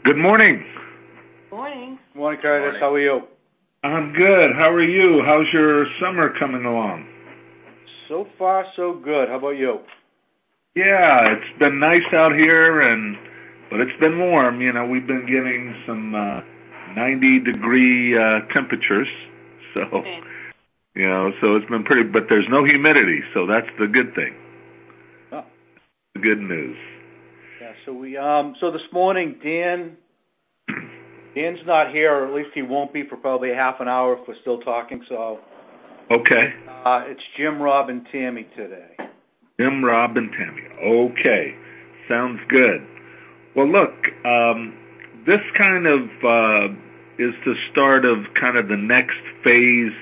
Good morning. Morning. Morning, Curtis. How are you? I'm good. How are you? How's your summer coming along? So far, so good. How about you? Yeah, it's been nice out here, but it's been warm. You know, we've been getting some 90-degree temperatures, so Okay. so it's been pretty. But there's no humidity, so that's the good thing. Oh. The good news. Yeah. So this morning, Dan's not here, or at least he won't be for probably half an hour if we're still talking. So. Okay. It's Jim, Rob, and Tammy today. Jim, Rob, and Tammy. Okay. Sounds good. Well, look, this kind of is the start of kind of the next phase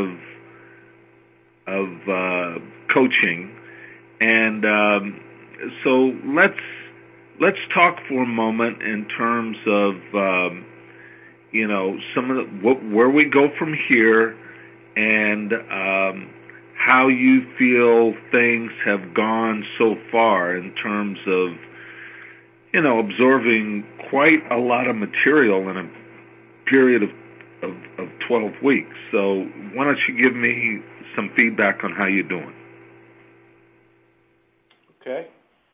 of coaching, and so let's talk for a moment in terms of some of where we go from here, and how you feel things have gone so far in terms of, absorbing quite a lot of material in a period of 12 weeks. So why don't you give me some feedback on how you're doing? Okay.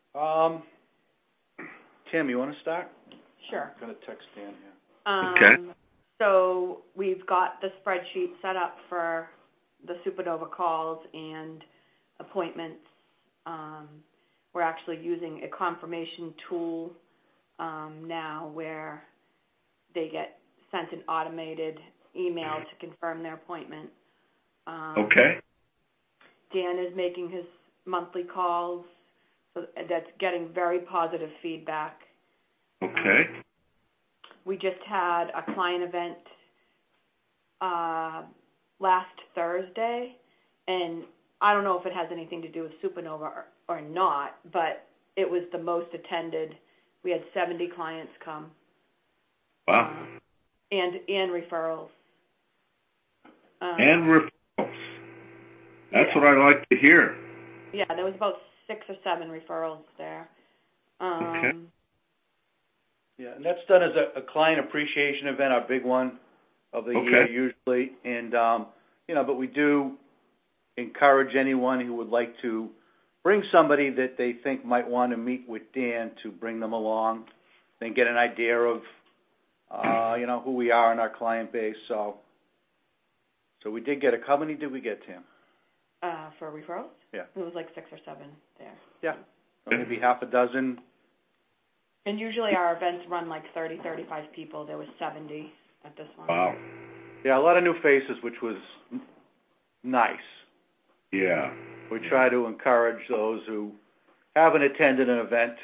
Tim, you want to start? Sure. I'm going to text Dan here. Okay. So we've got the spreadsheet set up for the Supernova calls and appointments. We're actually using a confirmation tool now where they get sent an automated email to confirm their appointment. Okay. Dan is making his monthly calls, so that's getting very positive feedback. Okay. We just had a client event last Thursday, and I don't know if it has anything to do with Supernova or not, but it was the most attended. We had 70 clients come. Wow. And referrals. And referrals. That's yeah. what I like to hear. Yeah, there was about 6 or 7 referrals there. Okay. Yeah, and that's done as a client appreciation event, our big one of the year usually. And, but we do encourage anyone who would like to bring somebody that they think might want to meet with Dan to bring them along and get an idea of, who we are in our client base. So we did get how many did we get, Tim? For referrals? Yeah. It was like 6 or 7 there. Yeah. Maybe half a dozen. And usually our events run like 30, 35 people. There was 70 at this one. Wow. Yeah, a lot of new faces, which was nice. Yeah. We try to encourage those who haven't attended an event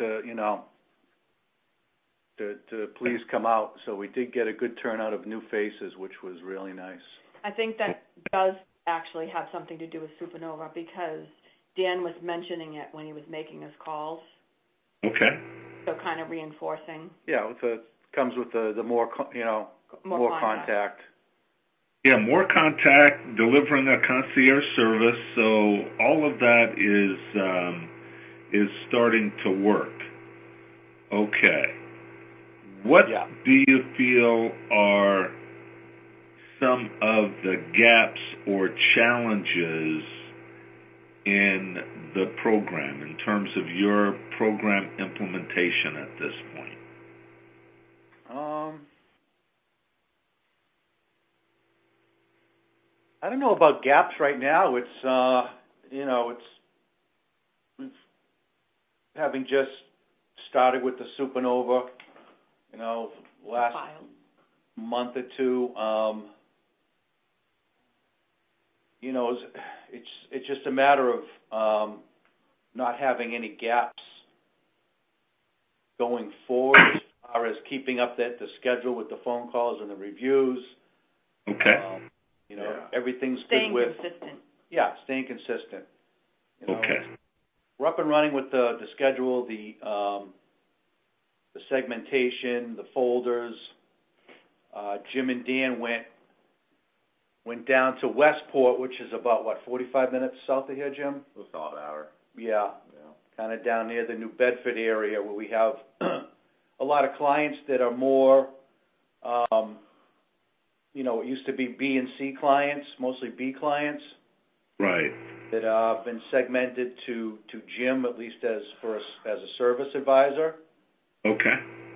to please come out. So we did get a good turnout of new faces, which was really nice. I think that does actually have something to do with Supernova because Dan was mentioning it when he was making his calls. Okay. So kind of reinforcing. Yeah, comes with the more contact. Yeah, more contact, delivering a concierge service. So all of that is starting to work. Okay. What do you feel are some of the gaps or challenges in the program in terms of your program implementation at this point? I don't know about gaps right now. It's we've having just started with the Supernova, last month or two. It's just a matter of not having any gaps going forward as far as keeping up the schedule with the phone calls and the reviews. Okay. Everything's staying good with consistent. Yeah, staying consistent. Okay. We're up and running with the schedule, the segmentation, the folders. Jim and Dan went down to Westport, which is about 45 minutes south of here, Jim? It's about an hour. Yeah. Kind of down near the New Bedford area where we have a lot of clients that are more, it used to be B and C clients, mostly B clients. Right. That have been segmented to Jim, at least as a service advisor. Okay.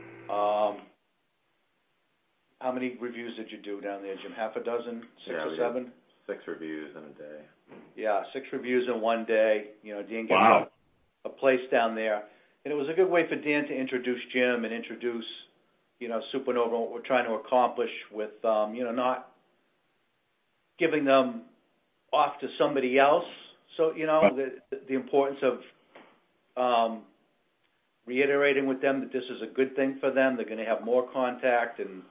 How many reviews did you do down there, Jim? Half a dozen? Six or seven? 6 reviews in a day. Yeah, 6 reviews in one day. Dan gets a place down there. And it was a good way for Dan to introduce Jim and introduce, Supernova and what we're trying to accomplish with, not giving them off to somebody else. So, the importance of reiterating with them that this is a good thing for them. They're going to have more contact and,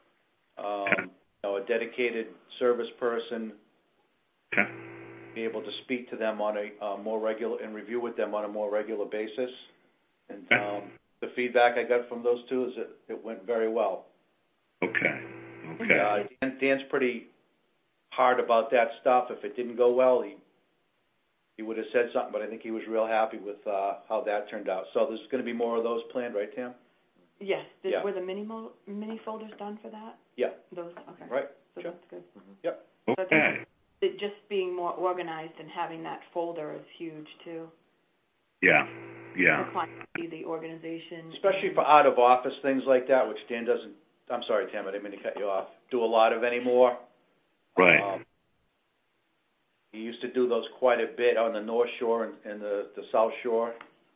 a dedicated service person. Okay. Be able to speak to them on a more regular and review with them on a more regular basis. And the feedback I got from those two is that it went very well. Okay. Dan's pretty hard about that stuff. If it didn't go well, he would have said something, but I think he was real happy with how that turned out. So there's going to be more of those planned, right, Tam? Yes. Were the mini folders done for that? Yeah. Those, okay. Right. So sure. that's good. Mm-hmm. Yep. Okay. So just being more organized and having that folder is huge, too. Yeah. The client see the organization. Especially for out-of-office things like that, which Dan doesn't, I'm sorry, Tam, I didn't mean to cut you off, do a lot of anymore. Right. He used to do those quite a bit on the North Shore and the South Shore.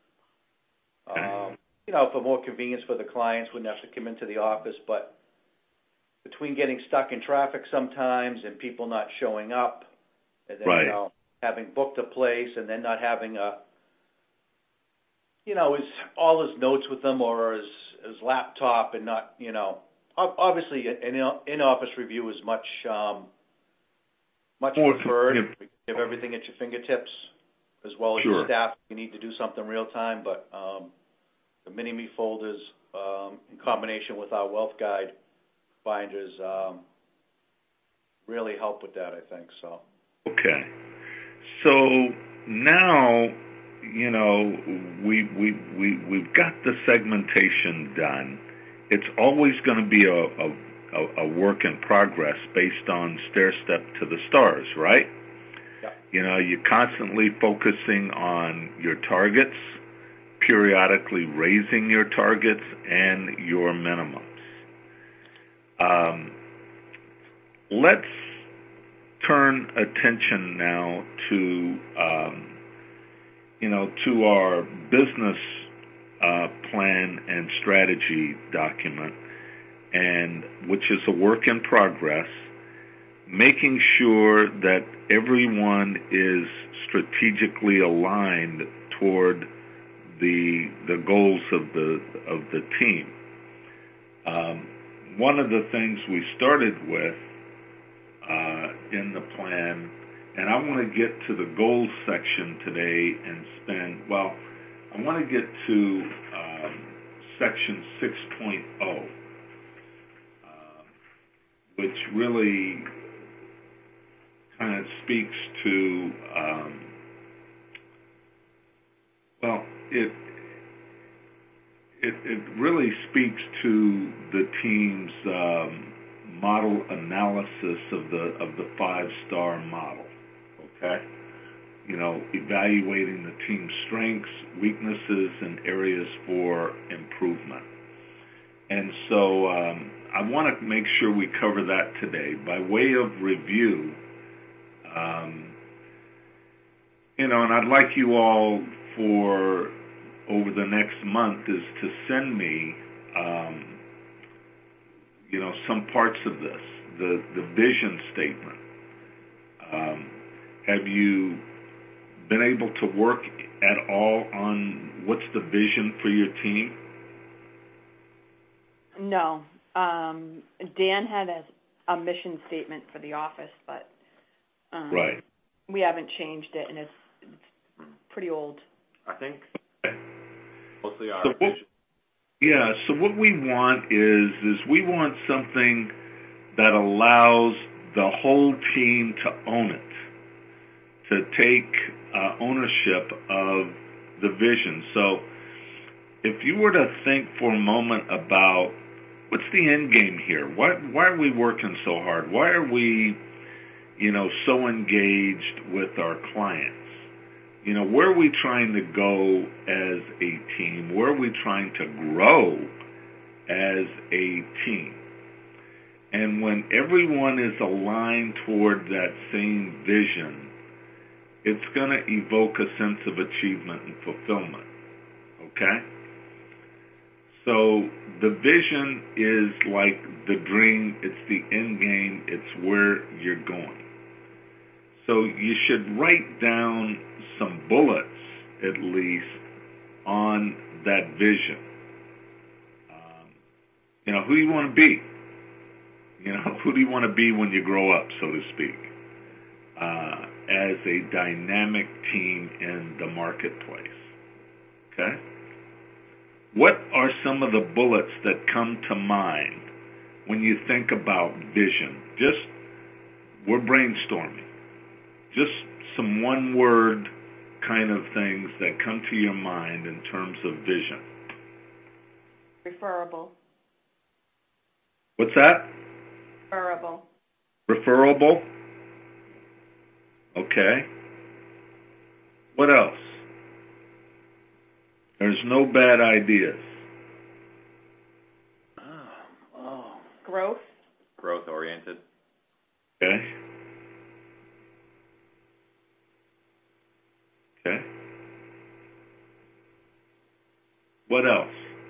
For more convenience for the clients, wouldn't have to come into the office, but between getting stuck in traffic sometimes and people not showing up, and then, having booked a place and then not having all his notes with him or his laptop and not, obviously an in-office review is much more preferred. We have everything at your fingertips, as well as your staff. You need to do something real time, but the mini-me folders, in combination with our wealth guide binders, really help with that, I think. So. Okay. So now, we've got the segmentation done. It's always going to be a work in progress based on stair step to the stars, right? Yeah. You're constantly focusing on your targets, periodically raising your targets and your minimums. Let's turn attention now to our business plan and strategy document, and which is a work in progress, making sure that everyone is strategically aligned toward the goals of the team. One of the things we started with in the plan, and I want to get to the goals section today and I want to get to section 6.0, which really kind of speaks to, it really speaks to the team's model analysis of the 5-star model. Okay, evaluating the team's strengths, weaknesses, and areas for improvement. And so I want to make sure we cover that today by way of review. And I'd like you all for over the next month is to send me, some parts of this, the vision statement. Have you been able to work at all on what's the vision for your team? No. Dan had a mission statement for the office, but right. We haven't changed it, and it's pretty old. I think mostly our so what we want is we want something that allows the whole team to own it, to take ownership of the vision. So if you were to think for a moment about what's the end game here? Why are we working so hard? Why are we, so engaged with our clients? Where are we trying to go as a team? Where are we trying to grow as a team? And when everyone is aligned toward that same vision, it's going to evoke a sense of achievement and fulfillment. Okay? So the vision is like the dream, it's the end game, it's where you're going. So you should write down some bullets, at least, on that vision. Who do you want to be? Who do you want to be when you grow up, so to speak, as a dynamic team in the marketplace? Okay? What are some of the bullets that come to mind when you think about vision? We're brainstorming. Just some one-word kind of things that come to your mind in terms of vision. Referable. What's that? Referable. Referable? Okay. What else? There's no bad ideas. Growth. Growth-oriented. Okay. Okay. What else?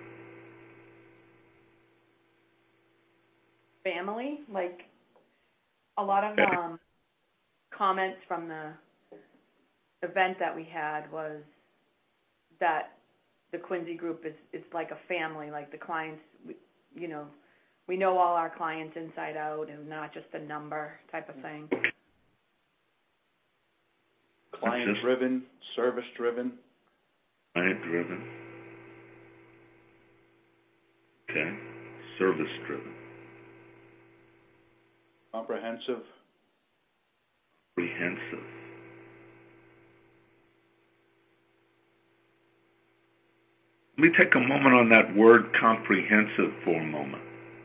Family. Like a lot of comments from the event that we had was that the Quincy group is like a family. Like the clients, we know all our clients inside out and not just a number type of thing. Client-driven, service-driven. Client-driven. Okay. Service-driven. Comprehensive. Comprehensive. Let me take a moment on that word comprehensive for a moment.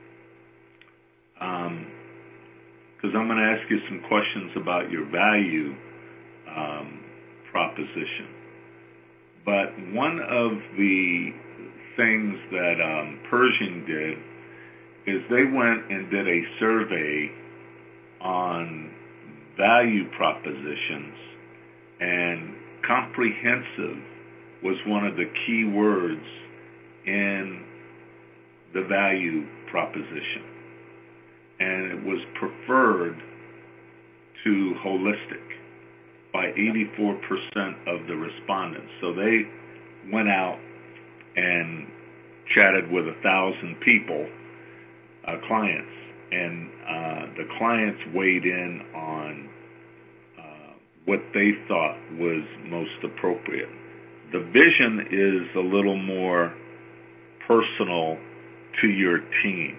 Because I'm going to ask you some questions about your value proposition. But one of the things that Pershing did is they went and did a survey on value propositions, and comprehensive was one of the key words in the value proposition. And it was preferred to holistic by 84% of the respondents. So they went out and chatted with 1,000 people, clients, and the clients weighed in on what they thought was most appropriate. The vision is a little more personal to your team.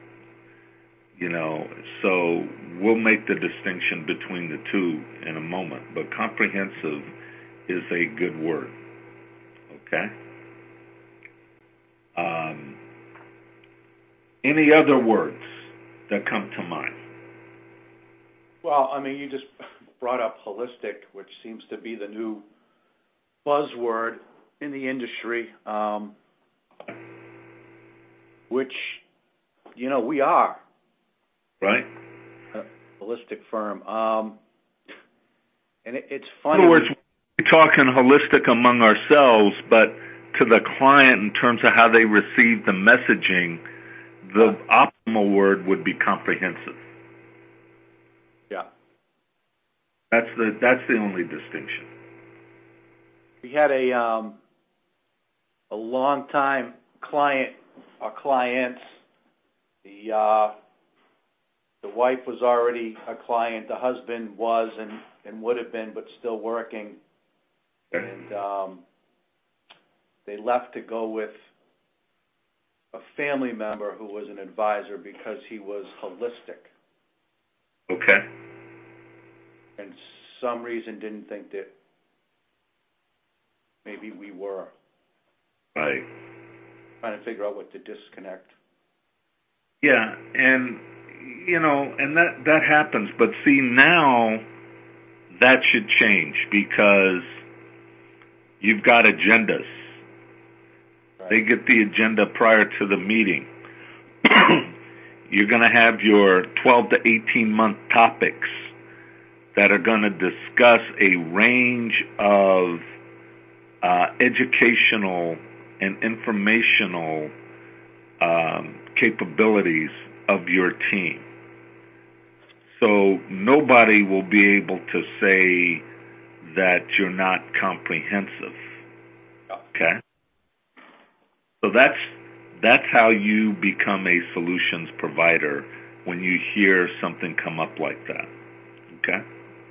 So we'll make the distinction between the two in a moment, but comprehensive is a good word, okay? Any other words that come to mind? Well, you just brought up holistic, which seems to be the new buzzword in the industry, which, we are. Right. A holistic firm. And it's funny. In other words, we're talking holistic among ourselves, but to the client in terms of how they receive the messaging, the optimal word would be comprehensive. Yeah. That's the only distinction. We had a long time client, our clients, the wife was already a client, the husband was and would have been, but still working. Okay. And they left to go with a family member who was an advisor because he was holistic. Okay. And some reason didn't think that maybe we were. Right. trying to figure out what to disconnect. Yeah, and and that happens. But see, now that should change because you've got agendas. Right. They get the agenda prior to the meeting. You're going to have your 12 to 18-month topics that are going to discuss a range of educational and informational capabilities of your team. So nobody will be able to say that you're not comprehensive. Okay? So that's how you become a solutions provider when you hear something come up like that. Okay?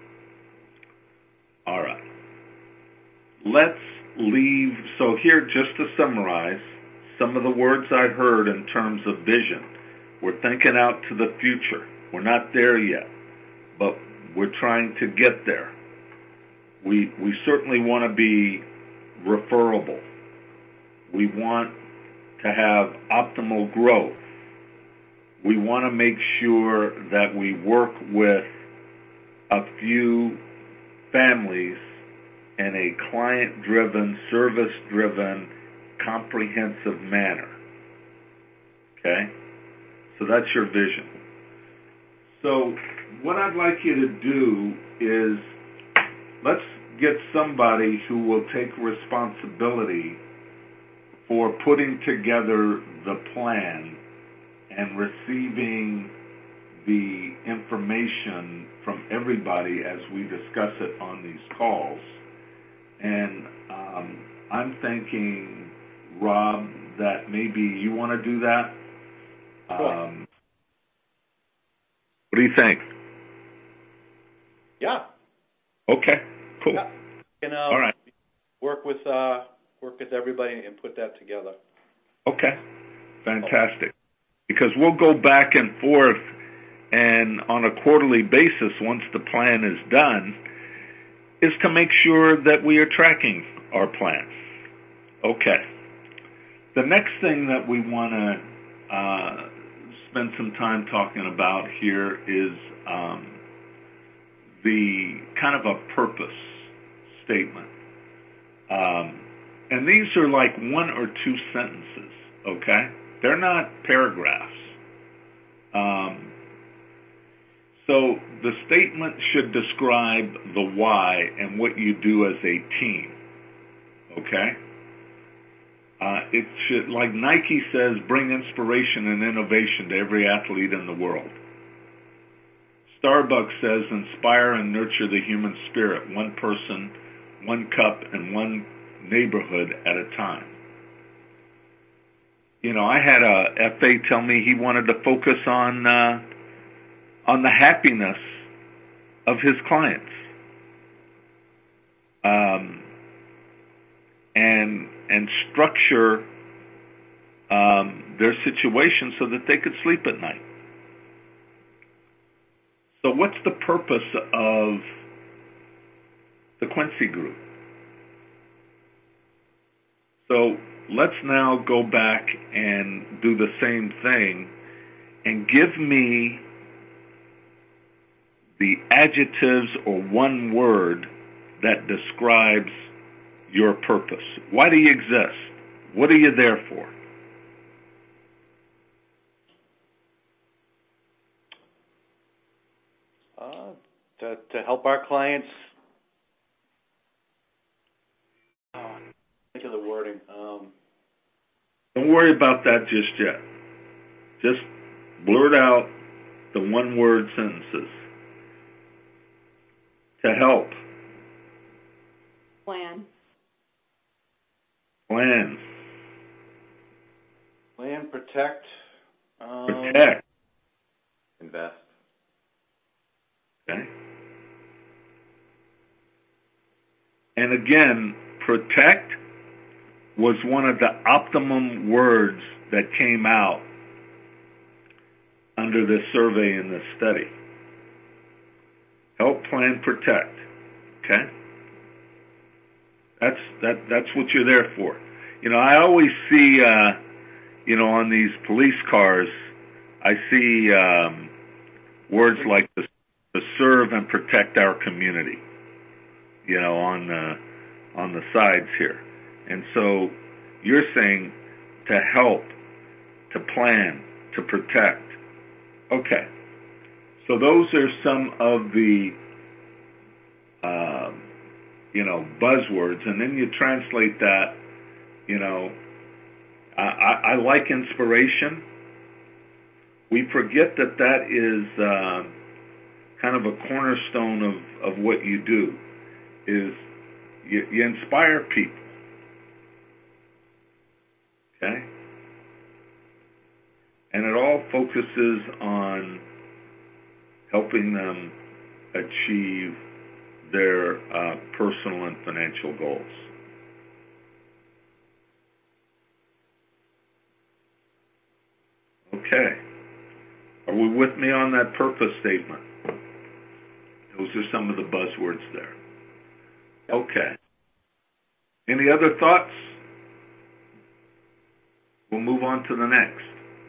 All right. Let's leave. So here, just to summarize, some of the words I heard in terms of vision. We're thinking out to the future. We're not there yet, but we're trying to get there. We certainly want to be referable. We want to have optimal growth. We want to make sure that we work with a few families in a client-driven, service-driven, comprehensive manner. Okay? So that's your vision. So what I'd like you to do is let's get somebody who will take responsibility for putting together the plan and receiving the information from everybody as we discuss it on these calls. And I'm thinking, Rob, that maybe you want to do that. Sure. What do you think? Yeah. Okay, cool. Yeah. And, all right. Work with everybody and put that together. Okay, fantastic. Because we'll go back and forth, and on a quarterly basis, once the plan is done, is to make sure that we are tracking our plan. Okay. The next thing that we want to spend some time talking about here is the kind of a purpose statement. And these are like one or two sentences, okay? They're not paragraphs. So the statement should describe the why and what you do as a team, okay? It should, like Nike says, bring inspiration and innovation to every athlete in the world. Starbucks says, inspire and nurture the human spirit, one person, one cup, and one neighborhood at a time. I had a FA tell me he wanted to focus on the happiness of his clients, and structure their situation so that they could sleep at night. So what's the purpose of the Quincy Group? So let's now go back and do the same thing and give me the adjectives or one word that describes your purpose. Why do you exist? What are you there for? To help our clients. Think of the wording. Don't worry about that just yet. Just blurt out the one-word sentences. To help. Plan. Plan. Plan, protect. Protect. Invest. Okay. And again, protect was one of the optimum words that came out under this survey and this study. Help, plan, protect. Okay? That's what you're there for. I always see on these police cars, I see words like to serve and protect our community, on the sides here. And so you're saying to help, to plan, to protect. Okay. So those are some of the, buzzwords, and then you translate that, I like inspiration. We forget that is kind of a cornerstone of what you do, is you inspire people. Okay? And it all focuses on helping them achieve their personal and financial goals. Okay. Are we with me on that purpose statement? Those are some of the buzzwords there. Okay. Any other thoughts? We'll move on to the next.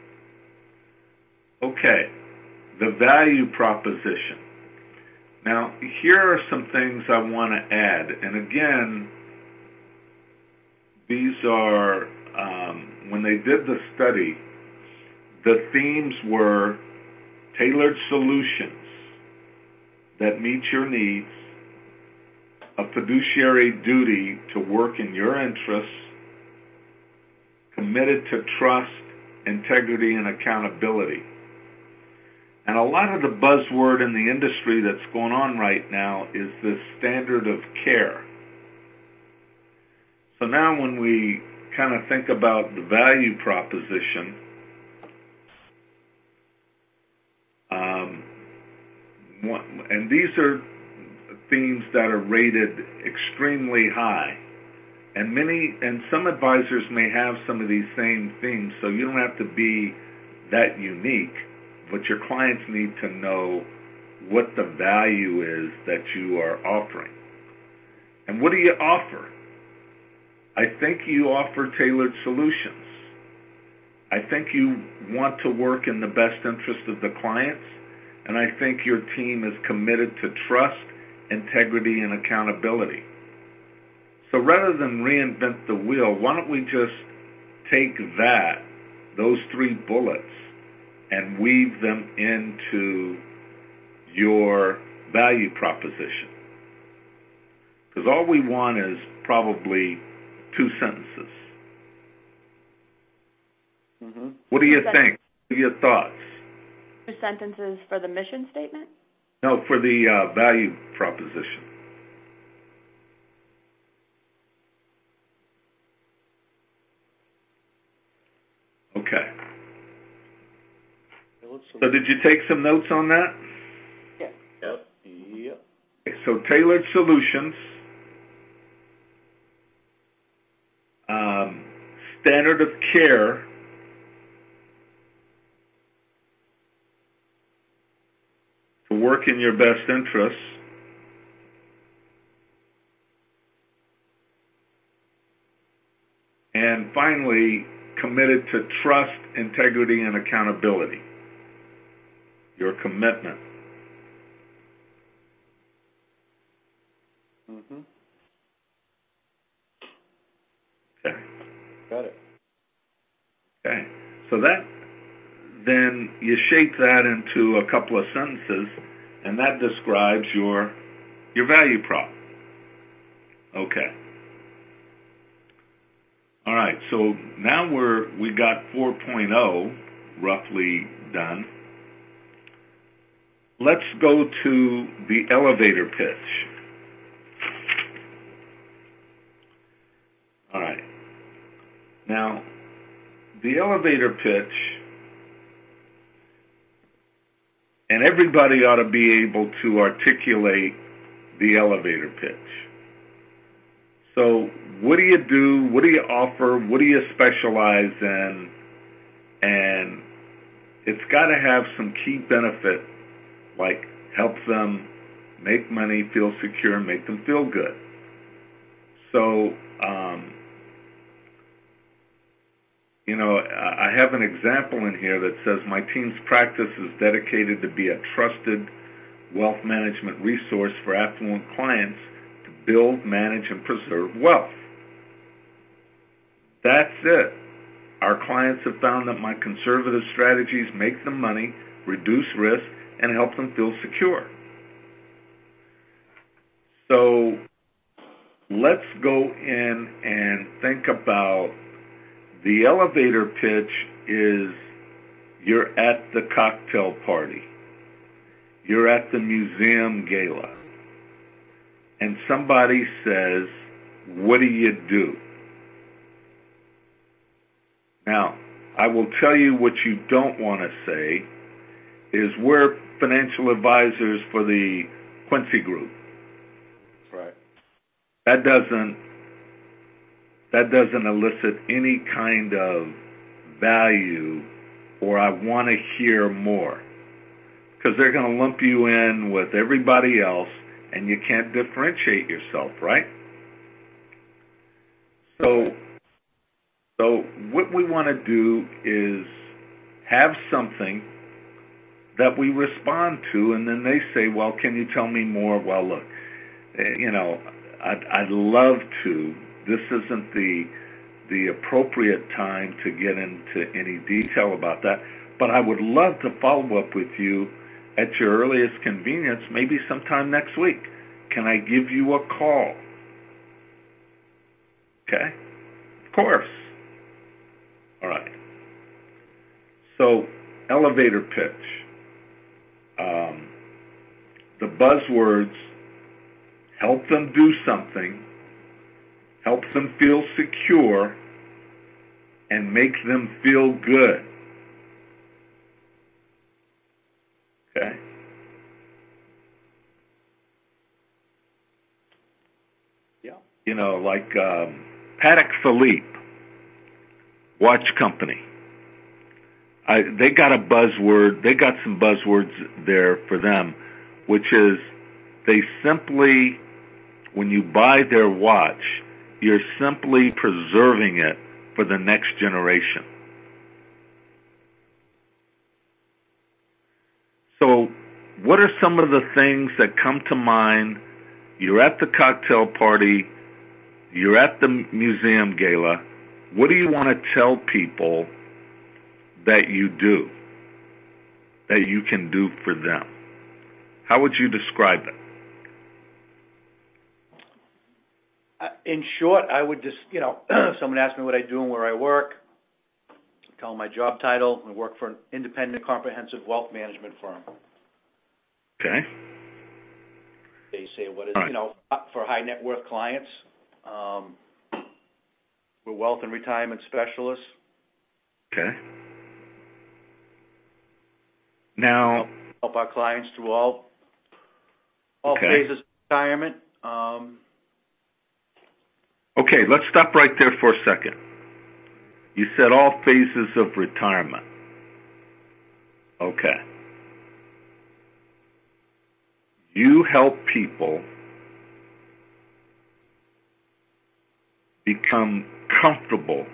Okay. The value proposition. Now, here are some things I want to add. And again, these are, when they did the study, the themes were tailored solutions that meet your needs, a fiduciary duty to work in your interests, committed to trust, integrity, and accountability. And a lot of the buzzword in the industry that's going on right now is this standard of care. So now when we kind of think about the value proposition, and these are themes that are rated extremely high. And some advisors may have some of these same themes, so you don't have to be that unique, but your clients need to know what the value is that you are offering. And what do you offer? I think you offer tailored solutions. I think you want to work in the best interest of the clients, and I think your team is committed to trust, integrity, and accountability. So rather than reinvent the wheel, why don't we just take those three bullets, and weave them into your value proposition? Because all we want is probably 2 sentences. Mm-hmm. What do you think? What are your thoughts? 2 sentences for the mission statement? No, for the value proposition. Okay. So did you take some notes on that? Yeah. Yep. Yep. Okay, so tailored solutions, standard of care, to work in your best interests, and finally, committed to trust, integrity, and accountability. Your commitment. Mm-hmm. Okay. Got it. Okay. So then you shape that into a couple of sentences, and that describes your value prop. Okay. All right. So now we got 4.0 roughly done. Let's go to the elevator pitch. All right. Now, the elevator pitch, and everybody ought to be able to articulate the elevator pitch. So what do you do? What do you offer? What do you specialize in? And it's got to have some key benefit, like help them make money, feel secure, make them feel good. So I have an example in here that says my team's practice is dedicated to be a trusted wealth management resource for affluent clients to build, manage, and preserve wealth. That's it. Our clients have found that my conservative strategies make them money, reduce risk, and help them feel secure. So let's go in and think about the elevator pitch is you're at the cocktail party. You're at the museum gala. And somebody says, what do you do? Now, I will tell you what you don't want to say is we're financial advisors for the Quincy Group. Right. That doesn't elicit any kind of value or I want to hear more. Because they're going to lump you in with everybody else and you can't differentiate yourself, right? So what we want to do is have something that we respond to, and then they say, well, can you tell me more? Well, look, I'd love to. This isn't the appropriate time to get into any detail about that, but I would love to follow up with you at your earliest convenience, maybe sometime next week. Can I give you a call? Okay? Of course. All right. So, elevator pitch. The buzzwords: help them do something, help them feel secure, and make them feel good. Okay? Yeah. Like Patek Philippe watch company. They got a buzzword. They got some buzzwords there for them, which is they simply, when you buy their watch, you're simply preserving it for the next generation. So what are some of the things that come to mind? You're at the cocktail party. You're at the museum gala. What do you want to tell people that you do, that you can do for them? How would you describe it? In short, I would just, if someone asked me what I do and where I work, tell them my job title. I work for an independent comprehensive wealth management firm. Okay. They say what is, right. For high net worth clients. We're wealth and retirement specialists. Okay. Now, help our clients through all okay. phases of retirement. Okay, let's stop right there for a second. You said all phases of retirement. Okay. You help people become comfortable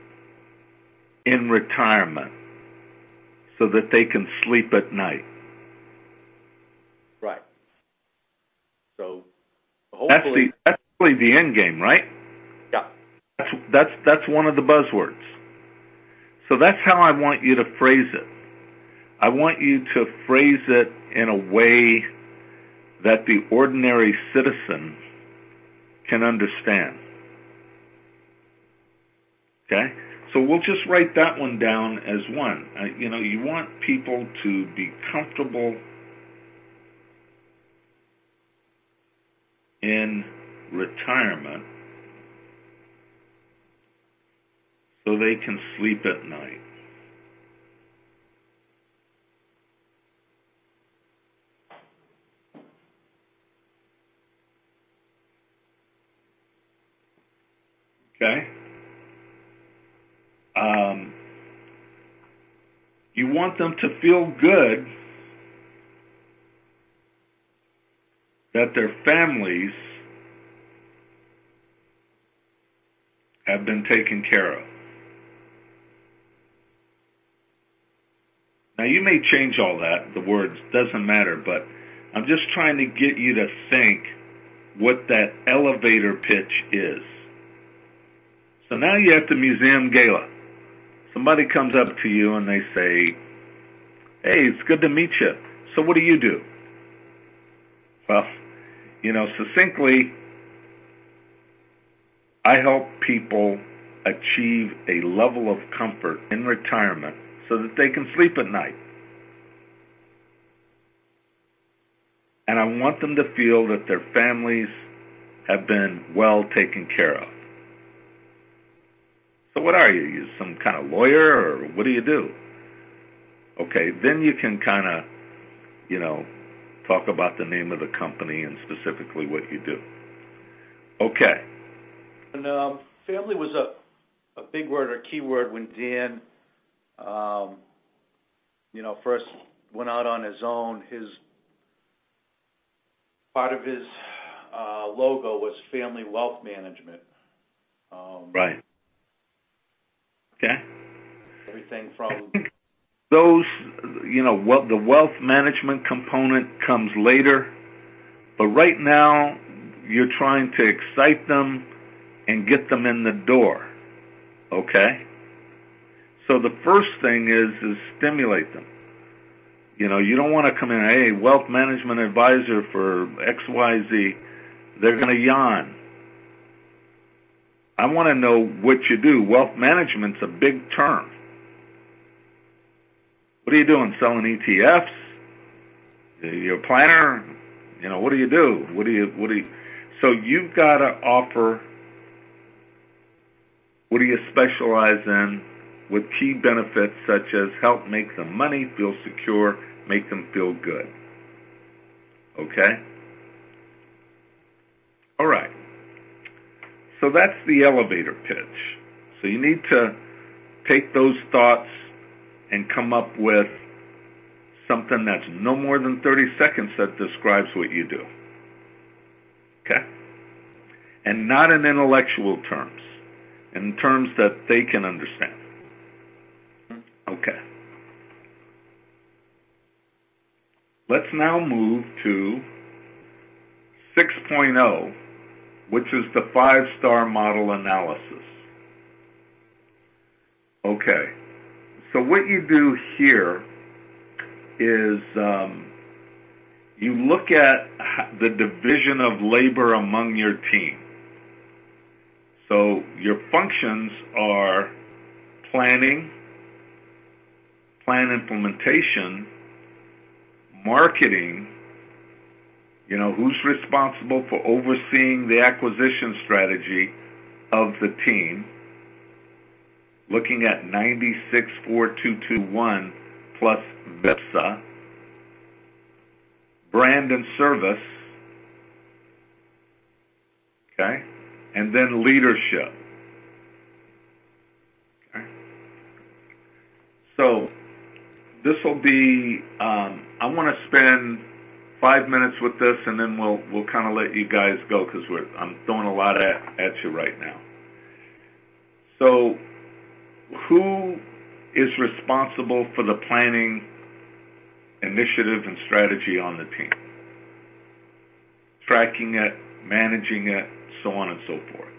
in retirement so that they can sleep at night. Right. So hopefully That's really the end game, right? Yeah. That's one of the buzzwords. So that's how I want you to phrase it. I want you to phrase it in a way that the ordinary citizen can understand. Okay? So we'll just write that one down as one. You want people to be comfortable in retirement so they can sleep at night. Okay? You want them to feel good that their families have been taken care of. Now, you may change all that, the words, doesn't matter, but I'm just trying to get you to think what that elevator pitch is. So now you're at the museum gala. Somebody comes up to you and they say, hey, it's good to meet you. So what do? Well, succinctly, I help people achieve a level of comfort in retirement so that they can sleep at night. And I want them to feel that their families have been well taken care of. So what are you? You some kind of lawyer, or what do you do? Okay, then you can kind of, talk about the name of the company and specifically what you do. Okay. And family was a big word or key word when Dan, first went out on his own. Part of his logo was Family Wealth Management. Right. Okay. Everything from those, the wealth management component comes later, but right now you're trying to excite them and get them in the door. Okay? So the first thing is stimulate them. You don't want to come in, hey, wealth management advisor for XYZ. They're going to yawn. I want to know what you do. Wealth management's a big term. What are you doing? Selling ETFs? You're a planner? What do you do? So you've got to offer, what do you specialize in, with key benefits such as help make them money, feel secure, make them feel good. Okay? All right. So that's the elevator pitch. So you need to take those thoughts and come up with something that's no more than 30 seconds that describes what you do. Okay? And not in intellectual terms, in terms that they can understand. Okay. Let's now move to 6.0, which is the 5-star model analysis. Okay. So what you do here is you look at the division of labor among your team. So your functions are planning, plan implementation, marketing, who's responsible for overseeing the acquisition strategy of the team, looking at 964221 plus VIPSA, brand and service, okay, and then leadership. Okay. So this will be, I want to spend 5 minutes with this, and then we'll kind of let you guys go because I'm throwing a lot at you right now. So who is responsible for the planning, initiative, and strategy on the team? Tracking it, managing it, so on and so forth.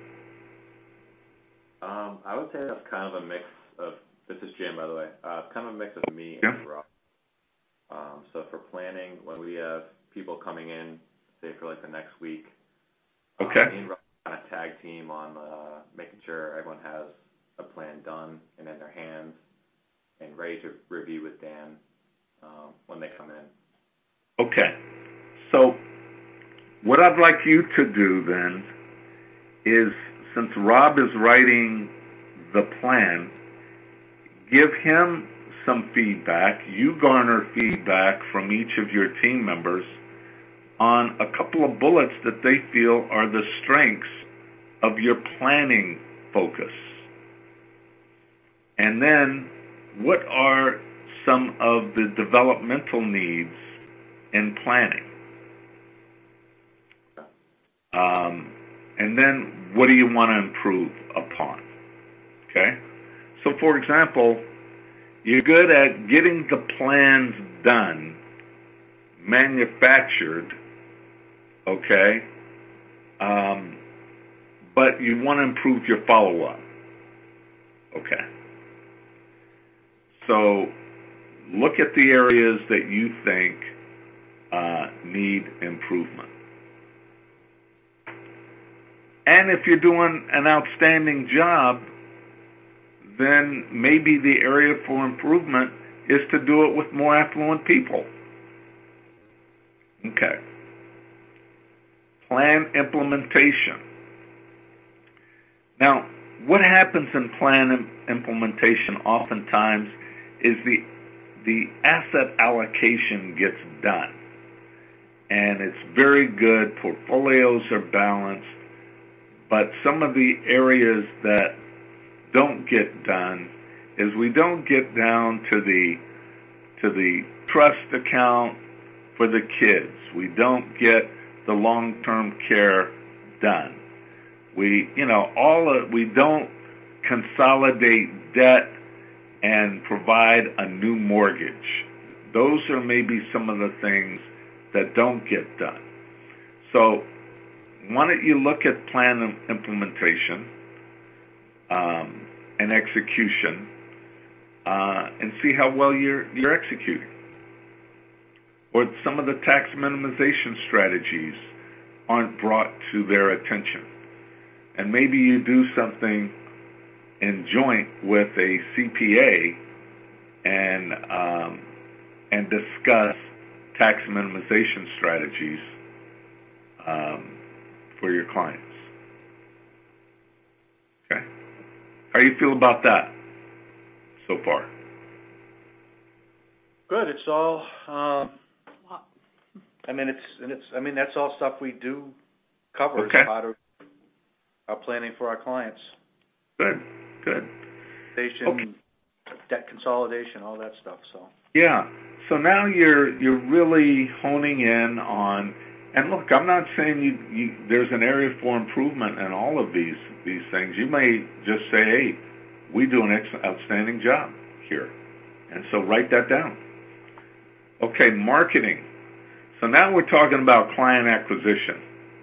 I would say that's kind of a mix of, this is Jim, by the way, kind of a mix of me Yeah. and Rob. So for planning, when we have people coming in, say for like the next week, Okay. me and Rob kind of tag team on making sure everyone has a plan done and in their hands and ready to review with Dan when they come in. Okay. So what I'd like you to do then is, since Rob is writing the plan, give him some feedback. You garner feedback from each of your team members on a couple of bullets that they feel are the strengths of your planning focus. And then, what are some of the developmental needs in planning? And then, what do you want to improve upon? Okay? So, for example, You're good at getting the plans done, manufactured, okay? But you want to improve your follow-up. Okay. So look at the areas that you think need improvement. And if you're doing an outstanding job, then maybe the area for improvement is to do it with more affluent people. Okay. Plan implementation. Now, what happens in plan implementation oftentimes is the asset allocation gets done. And it's very good. Portfolios are balanced. But some of the areas that don't get done is we don't get down to the trust account for the kids. We don't get the long-term care done. We don't consolidate debt and provide a new mortgage. Those are maybe some of the things that don't get done. So why don't you look at plan implementation and execution and see how well you're executing. Or some of the tax minimization strategies aren't brought to their attention. And maybe you do something in joint with a CPA and discuss tax minimization strategies for your clients. Okay? How do you feel about that so far? Good. It's all. That's all stuff we do cover as part of our planning for our clients. Good. Okay. Debt consolidation, all that stuff. So. Yeah. So now you're really honing in on. And look, I'm not saying there's an area for improvement in all of these things. You may just say, hey, we do an outstanding job here. And so write that down. Okay, marketing. So now we're talking about client acquisition.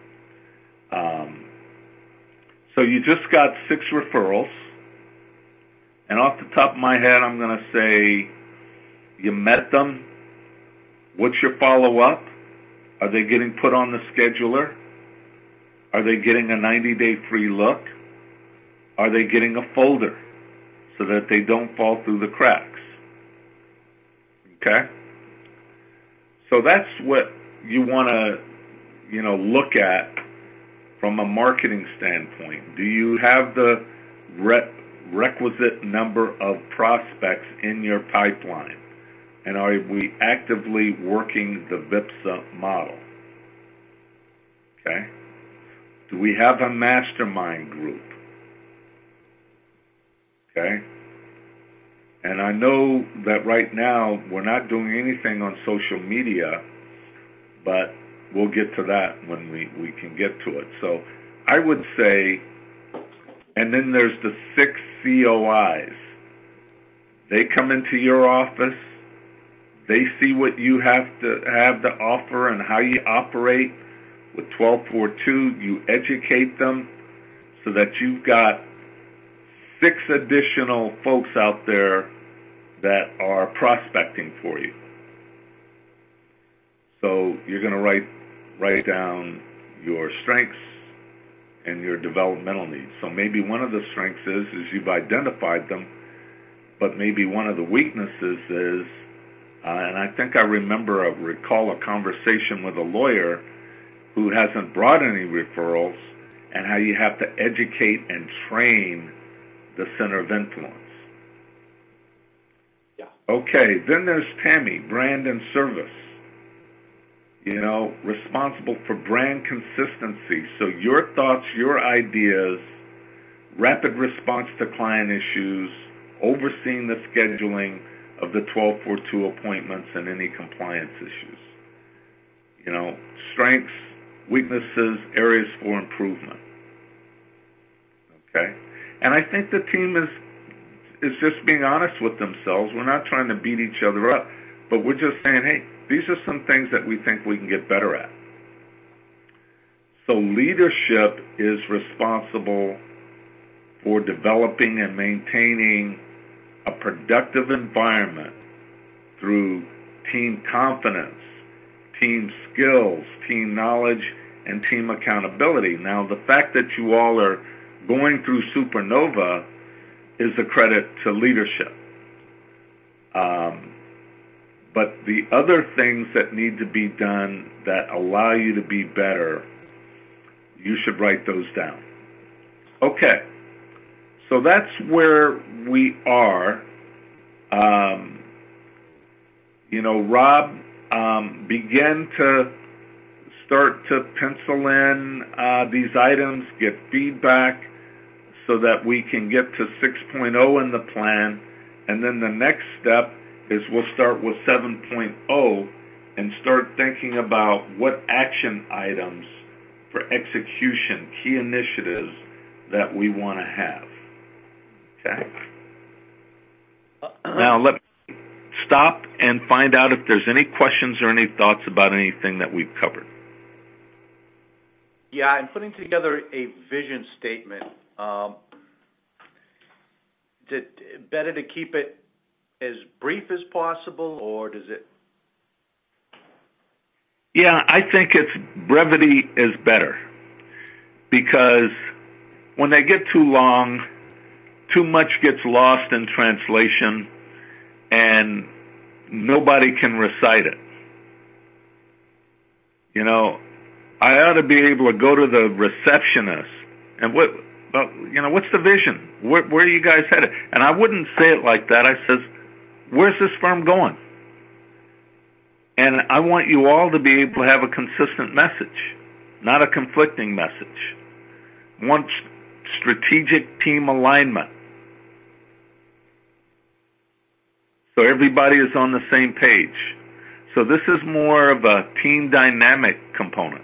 So you just got 6 referrals. And off the top of my head, I'm going to say you met them. What's your follow-up? Are they getting put on the scheduler? Are they getting a 90-day free look? Are they getting a folder so that they don't fall through the cracks? Okay? So that's what you want to, look at from a marketing standpoint. Do you have the requisite number of prospects in your pipeline? And are we actively working the VIPSA model? Okay? Do we have a mastermind group? Okay? And I know that right now we're not doing anything on social media, but we'll get to that when we can get to it. So I would say, and then there's the 6 COIs. They come into your office. They see what you have to offer and how you operate with 1242. You educate them so that you've got 6 additional folks out there that are prospecting for you. So you're going to write down your strengths and your developmental needs. So maybe one of the strengths is you've identified them, but maybe one of the weaknesses is, and I think I recall a conversation with a lawyer who hasn't brought any referrals, and how you have to educate and train the center of influence. Yeah. Okay, then there's Tammy, brand and service. Responsible for brand consistency. So your thoughts, your ideas, rapid response to client issues, overseeing the scheduling of the 1242 appointments and any compliance issues. Strengths, weaknesses, areas for improvement. Okay? And I think the team is just being honest with themselves. We're not trying to beat each other up, but we're just saying, hey, these are some things that we think we can get better at. So leadership is responsible for developing and maintaining a productive environment through team confidence, team skills, team knowledge, and team accountability. Now, the fact that you all are going through Supernova is a credit to leadership. But the other things that need to be done that allow you to be better, you should write those down. Okay, so that's where we are. Rob began to start to pencil in these items, get feedback so that we can get to 6.0 in the plan, and then the next step is we'll start with 7.0 and start thinking about what action items for execution, key initiatives that we want to have. Okay? Now let me stop and find out if there's any questions or any thoughts about anything that we've covered. Yeah, I'm putting together a vision statement. Is it better to keep it as brief as possible, or does it? Yeah, I think brevity is better, because when they get too long, too much gets lost in translation, and nobody can recite it. I ought to be able to go to the receptionist and what's the vision? Where are you guys headed? And I wouldn't say it like that. I says, where's this firm going? And I want you all to be able to have a consistent message, not a conflicting message. I want strategic team alignment, so everybody is on the same page. So this is more of a team dynamic component.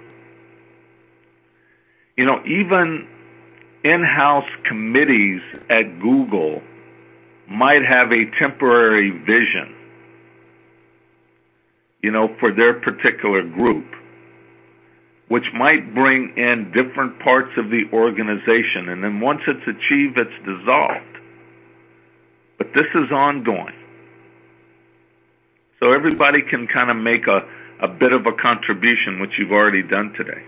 Even in-house committees at Google might have a temporary vision, for their particular group, which might bring in different parts of the organization. And then once it's achieved, it's dissolved. But this is ongoing. So everybody can kind of make a bit of a contribution, which you've already done today.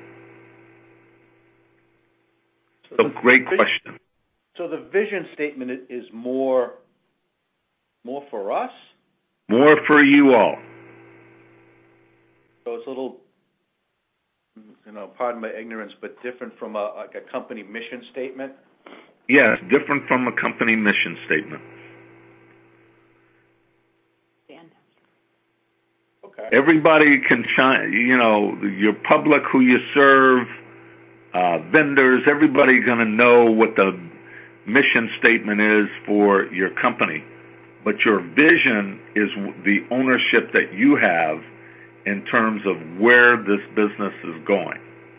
So great question. So the vision statement is more for us? More for you all. So it's a little, pardon my ignorance, but different from a company mission statement? Yes, different from a company mission statement. Okay. Everybody can shine, your public who you serve, vendors, everybody going to know what the mission statement is for your company. But your vision is the ownership that you have in terms of where this business is going.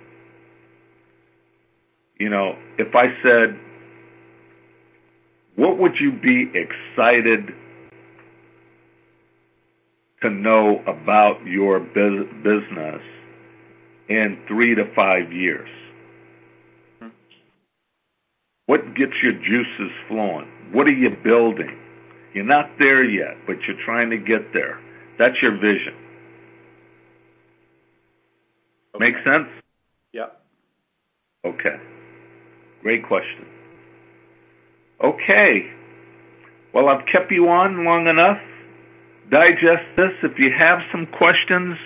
If I said, what would you be excited to know about your business in 3 to 5 years? What gets your juices flowing? What are you building? You're not there yet, but you're trying to get there. That's your vision. Okay. Make sense? Yeah. Okay. Great question. Okay. Well, I've kept you on long enough. Digest this. If you have some questions,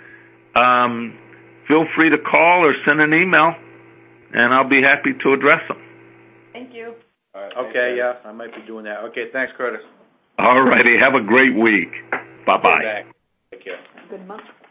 feel free to call or send an email, and I'll be happy to address them. Thank you. All right. Okay, yeah, I might be doing that. Okay, thanks, Curtis. All righty. Have a great week. Bye-bye. Take care. Good month.